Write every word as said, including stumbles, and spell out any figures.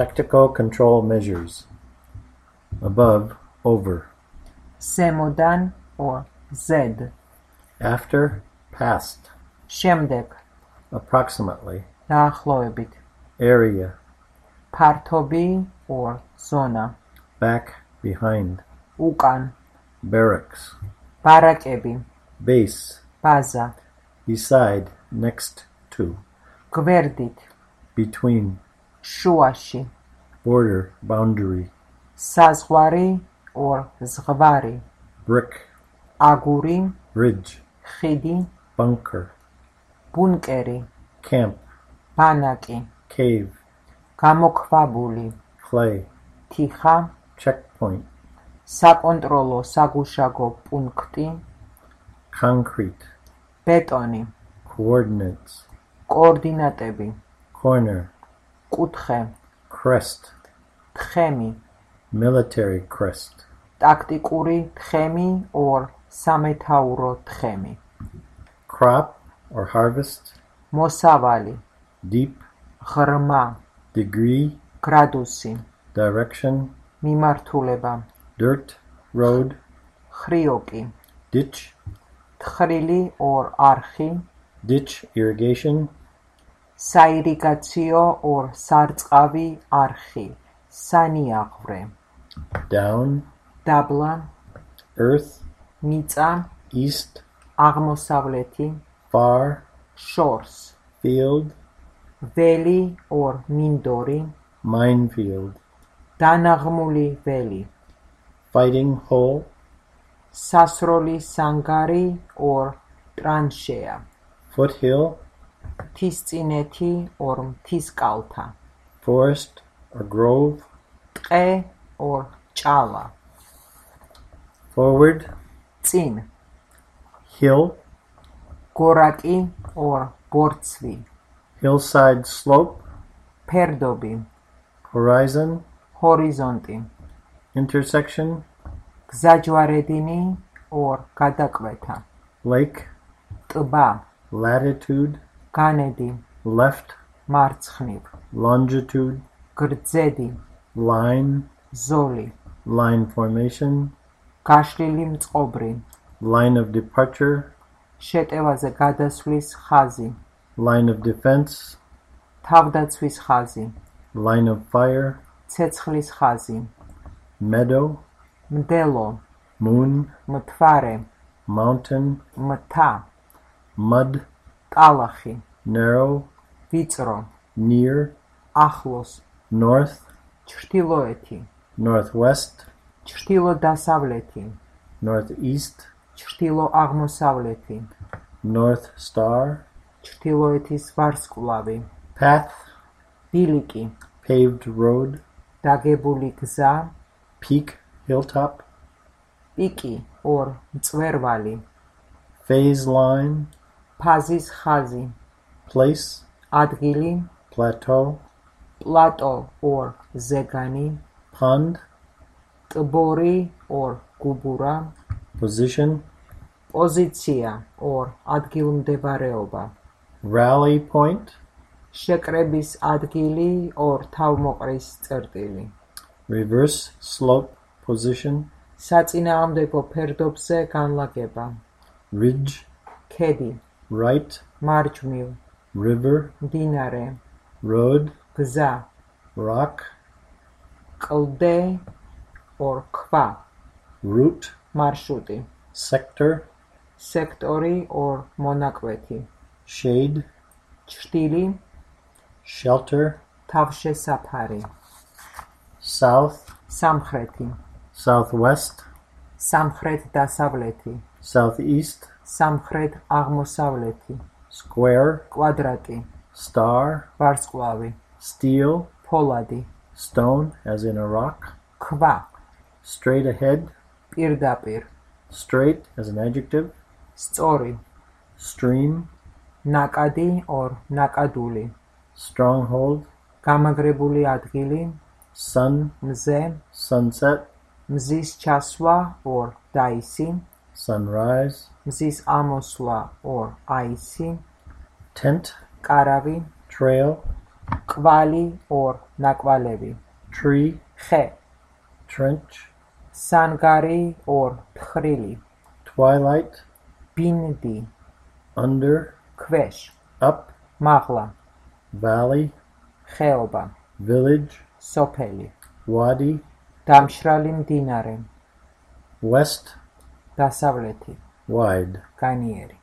Tactical control measures. Above, over. Semodan or zed. After, past. Შემდეგ. Approximately. დაახლოებით. Area. ფართობი or zona. Back, behind. უკან. Barracks. ბარაკები. Base. ბაზა. Beside, next to. გვერდით. Between. შუაში. Border, boundary. საზღვარი or ზღვარი. Brick. აგური. Bridge. ხიდი. Bunker. ბუნკერი. Camp. ბანაკი. Cave. გამოქვაბული. Clay. თიხა. Checkpoint. საკონტროლო საგუშაგო პუნქტი. Concrete. ბეტონი. Coordinates. კოორდინატები. Corner. კუთხე. Crest. თხემი. Military crest. ტაქტიკური თხემი or სამეთაურო თხემი. Crop or harvest. მოსავალი. Deep. ღრმა. Degree. გრადუსი. Direction. მიმართულება. Dirt. Road. ხრიოკი. Ditch. თხრილი or არხი. Ditch irrigation. საირიგაციო or სარწყავი არხი. სანიაღვრე. Down. დაბლა. Earth. მიწა. East. აღმოსავლეთი. Far. შორს. Field. ველი or მინდორი. Minefield. დანაღმული ველი. Fighting hole. სასროლი სანგარი or ტრანშეა. Foothill. მთისწინეთი or მთისკალთა. Forest or grove. ტყე or ჭალა. Forward. წინ. Hill. გორაკი or ბორცვი. Hillside slope. ფერდობი. Horizon. ჰორიზონტი. Intersection. გზაჯვარედინი or გადაკვეთა. Lake. ტბა. Latitude. განედი. Left. მარცხნივ. Longitude. გრძედი. Line. ზოლი. Line formation. გაშლილი მწყობრი. Line of departure. შეტევაზე გადასვლის ხაზი. Line of defense. თავდაცვის ხაზი. Line of fire. ცეცხლის ხაზი. Meadow. მდელო. Moon. მთვარე. Mountain. მთა. Mud. ტალახი. Narrow. ვიწრო. Near. ახლოს. North. ჩრდილოეთი. Northwest. ჩრდილო-დასავლეთი. Northeast. ჩრდილო-აღმოსავლეთი. North Star. ჩრდილოეთის ვარსკვლავი. Path. ბილიკი. Paved road. დაგებული გზა. Peak. Hilltop. პიკი or მწვერვალი. Phase line. ფაზის ხაზი. Place. ადგილი. Plateau. პლატო or ზეგანი. Pond. ტბორი or გუბურა. Position. პოზიცია or ადგილმდებარეობა. Rally point. შეკრების ადგილი or თავმოყრის წერტილი. Reverse slope position. საწინააღმდეგო ფერდობზე განლაგება. Ridge. ქედი. Right. მარჯვნივ. River. მდინარე. Road. გზა. Rock. კლდე or ქვა. Route. მარშრუტი. Sector. სექტორი or მონაკვეთი. Shade. ჩრდილი. Shelter. თავშესაფარი. South. სამხრეთი. Southwest. სამხრეთ-დასავლეთი. Southeast. სამხრეთ-აღმოსავლეთი. Square. კვადრატი. Star. ვარსკვლავი. Steel. ფოლადი. Stone, as in a rock. ქვა. Straight ahead. პირდაპირ. Straight, as an adjective. სწორი. Stream. ნაკადი or ნაკადული. Stronghold. გამაგრებული ადგილი. Sun. მზე. Sunset. მზის ჩასვლა or დაისი. Sunrise. მზის ამოსვლა or აისი. Tent. კარავი. Trail. კვალი or ნაკვალევი, tree, ხე, trench, სანგარი or თხრილი, twilight, ბინდი, under, ქვეშ, up, მაღლა, valley, ხეობა, village, სოფელი, wadi, დამშრალი მდინარე, west, დასავლეთი, wide. განიერი.